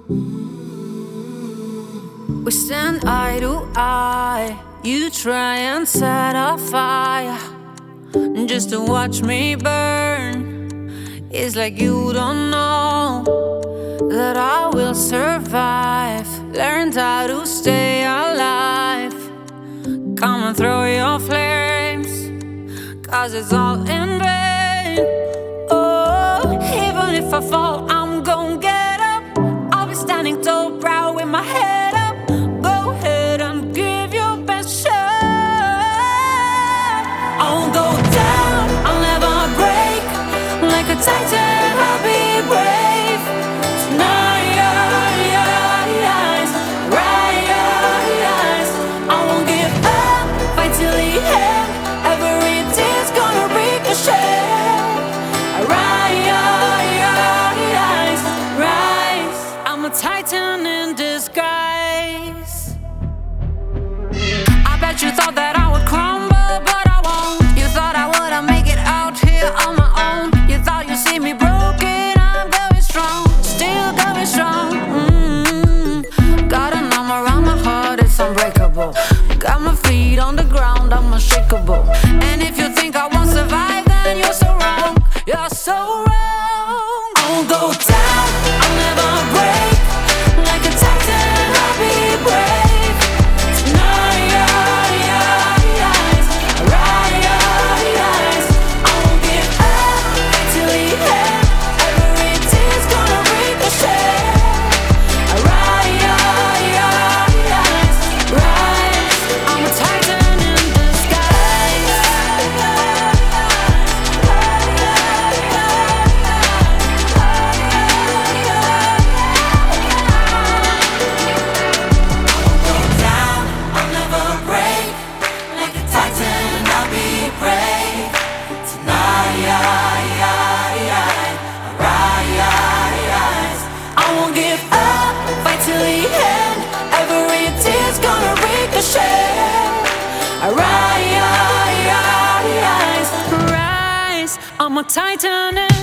We stand eye to eye. You try and set a fire just to watch me burn. It's like you don't know that I will survive. Learned how to stay alive. Come and throw your flames, 'cause it's all in vain. Oh, even if I fall, I'm gonna get up. I'll be standing tall, proud with my head up. Go ahead and give your best shot. I won't go down, I'll never break. Like a titan, I'll be brave. Tonight, rise. I won't give up, fight till the end. Every tear's gonna ricochet. Rise. I'm a titan in disguise. I bet you thought that I would crumble, but I won't. You thought I wouldn't make it out here on my own. You thought you'd see me broken, I'm going strong. Still going strong. Got an arm around my heart, it's unbreakable. Got my feet on the ground, I'm unshakable. And if you think I won't survive, then you're so wrong. You're so wrong. I won't go down, I'll never break. Like a titan, I'll be brave. Tonight, rise. I won't give up till the end. Every tear's gonna ricochet. Rise. I'm a titan in disguise. I'll never break. Like a titan, I'll be brave. Tonight, rise. I won't give up, fight till the end. Every tear's gonna ricochet. Rise. I'm a titan.